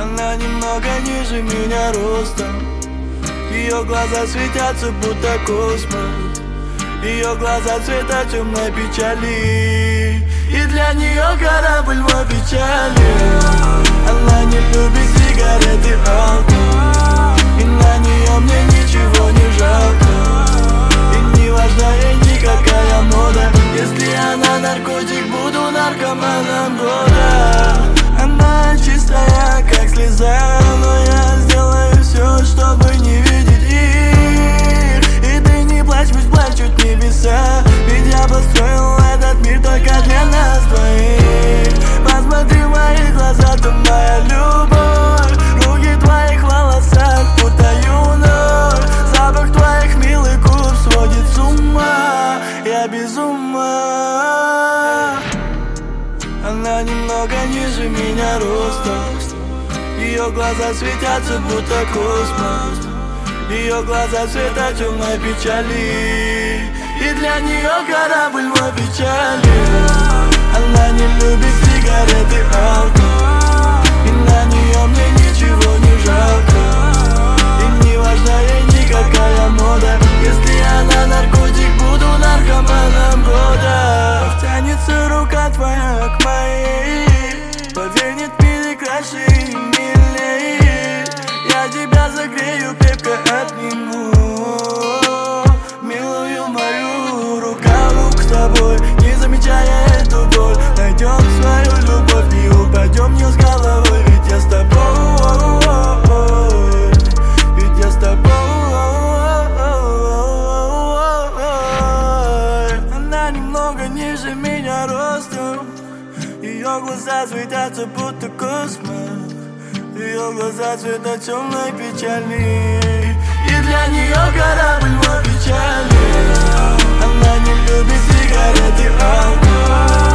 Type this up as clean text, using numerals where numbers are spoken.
Она немного ниже меня ростом. Ее глаза светятся, будто космос. Ее глаза цвета темной печали. И для нее корабль мой печали. Она не любит сигареты, алкоголь. И на нее мне ничего не жалко. И не важна ей никакая мода. Если она наркотик, буду наркоманом года. Она чистая, как слеза, но я сделаю все, чтобы не видеть их. И ты не плачь, пусть плачут небеса. Ведь я построил этот мир только для нас двоих. Посмотри в мои глаза, ты моя любовь. Руки в твоих волосах, путаю ноль. Запах твоих милых губ сводит с ума. Я без ума. Она немного ниже меня ростом. Ее глаза светятся, будто космос. Ее глаза цвета темной печали. И для нее корабль мой печали. Она не любит сигареты, алкоголь. И на нее мне ничего не жалко. И не важна ей никакая мода. Если она наркотик, буду наркоманом года. Тянется рука твоя к моей. Поверь, нет мили краше и милее. Я тебя загрею, крепко обниму. Милую мою, рука в руку с тобой. Не замечая эту боль, найдем свою любовь. Не упадем вниз с головой. Ведь я с тобой. Ведь я с тобой. Она немного ниже меня ростом. Ее глаза светятся, будто космос. Ее глаза цвета темной печали. И для нее корабль мой печали. Она не любит сигареты, алкоголь.